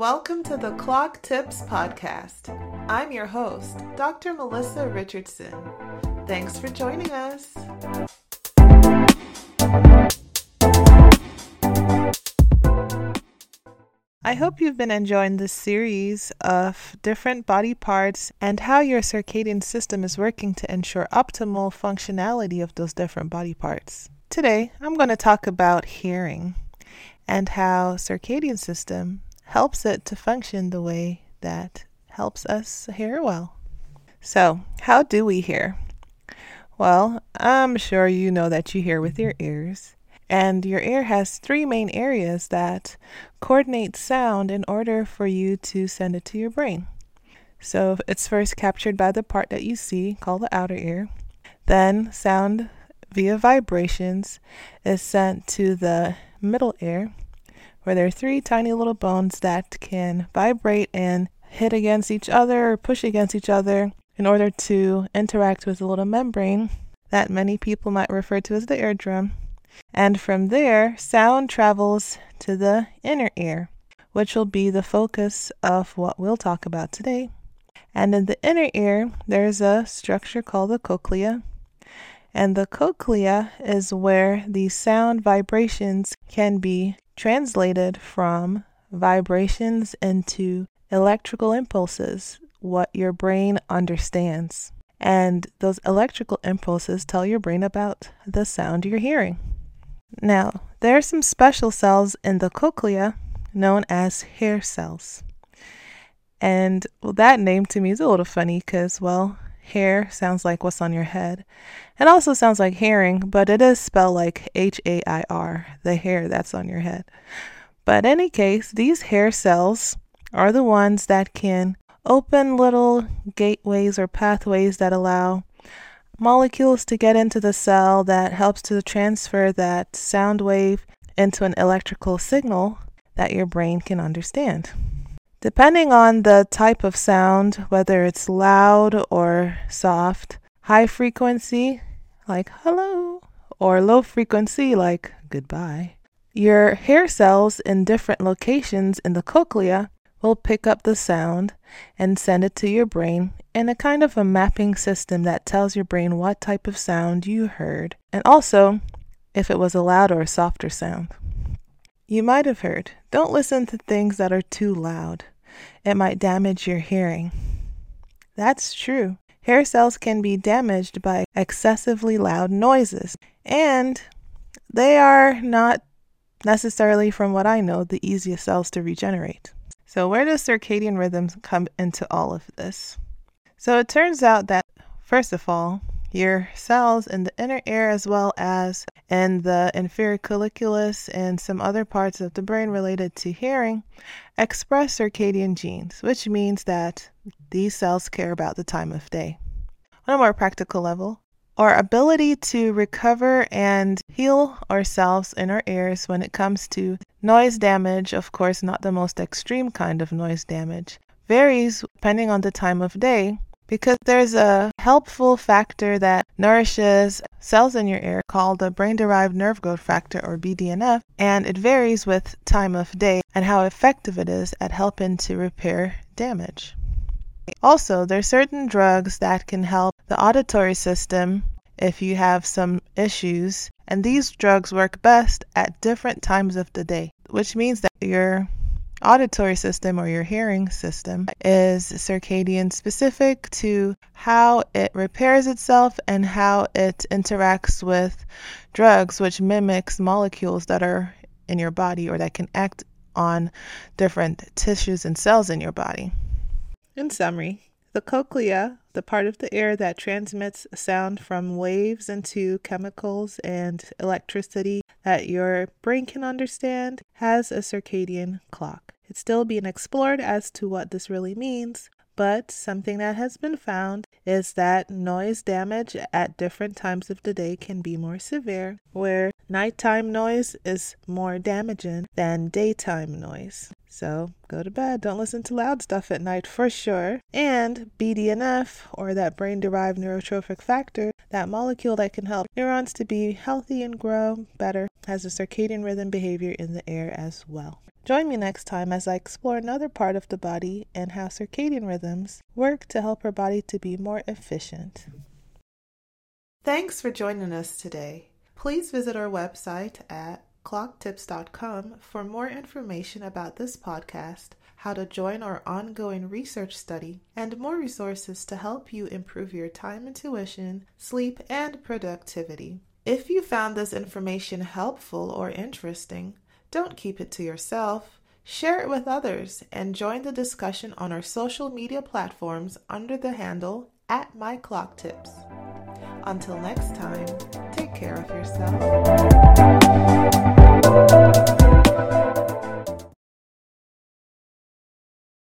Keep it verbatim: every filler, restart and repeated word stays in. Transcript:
Welcome to the Clock Tips Podcast. I'm your host, Doctor Melissa Richardson. Thanks for joining us. I hope you've been enjoying this series of different body parts and how your circadian system is working to ensure optimal functionality of those different body parts. Today, I'm going to talk about hearing and how circadian system helps it to function the way that helps us hear well. So, how do we hear? Well, I'm sure you know that you hear with your ears. And your ear has three main areas that coordinate sound in order for you to send it to your brain. So it's first captured by the part that you see, called the outer ear. Then sound via vibrations is sent to the middle ear, where there are three tiny little bones that can vibrate and hit against each other or push against each other in order to interact with a little membrane that many people might refer to as the eardrum. And from there, sound travels to the inner ear, which will be the focus of what we'll talk about today. And in the inner ear, there's a structure called the cochlea. And the cochlea is where the sound vibrations can be translated from vibrations into electrical impulses, what your brain understands. And those electrical impulses tell your brain about the sound you're hearing. Now, there are some special cells in the cochlea known as hair cells. And well, that name to me is a little funny because, well, hair sounds like what's on your head. It also sounds like hearing, but it is spelled like H A I R, the hair that's on your head. But in any case, these hair cells are the ones that can open little gateways or pathways that allow molecules to get into the cell that helps to transfer that sound wave into an electrical signal that your brain can understand. Depending on the type of sound, whether it's loud or soft, high frequency, like hello, or low frequency, like goodbye, your hair cells in different locations in the cochlea will pick up the sound and send it to your brain in a kind of a mapping system that tells your brain what type of sound you heard, and also if it was a loud or a softer sound. You might have heard, don't listen to things that are too loud. It might damage your hearing. That's true. Hair cells can be damaged by excessively loud noises, and they are not necessarily, from what I know, the easiest cells to regenerate. So where does circadian rhythms come into all of this? So it turns out that, first of all, your cells in the inner ear as well as in the inferior colliculus and some other parts of the brain related to hearing express circadian genes, which means that these cells care about the time of day. On a more practical level, our ability to recover and heal ourselves in our ears when it comes to noise damage, of course not the most extreme kind of noise damage, varies depending on the time of day, because there's a helpful factor that nourishes cells in your ear called the brain-derived nerve growth factor, or B D N F, and it varies with time of day and how effective it is at helping to repair damage. Also, there's certain drugs that can help the auditory system if you have some issues, and these drugs work best at different times of the day, which means that your auditory system or your hearing system is circadian specific to how it repairs itself and how it interacts with drugs, which mimics molecules that are in your body or that can act on different tissues and cells in your body. In summary, the cochlea, the part of the ear that transmits sound from waves into chemicals and electricity that your brain can understand, has a circadian clock. It's still being explored as to what this really means, but something that has been found is that noise damage at different times of the day can be more severe, where Nighttime noise is more damaging than daytime noise. So go to bed. Don't listen to loud stuff at night for sure. And B D N F, or that brain-derived neurotrophic factor, that molecule that can help neurons to be healthy and grow better, has a circadian rhythm behavior in the air as well. Join me next time as I explore another part of the body and how circadian rhythms work to help our body to be more efficient. Thanks for joining us today. Please visit our website at clock tips dot com for more information about this podcast, how to join our ongoing research study, and more resources to help you improve your time intuition, sleep, and productivity. If you found this information helpful or interesting, don't keep it to yourself. Share it with others and join the discussion on our social media platforms under the handle at My Clock Tips. Until next time, take care of yourself.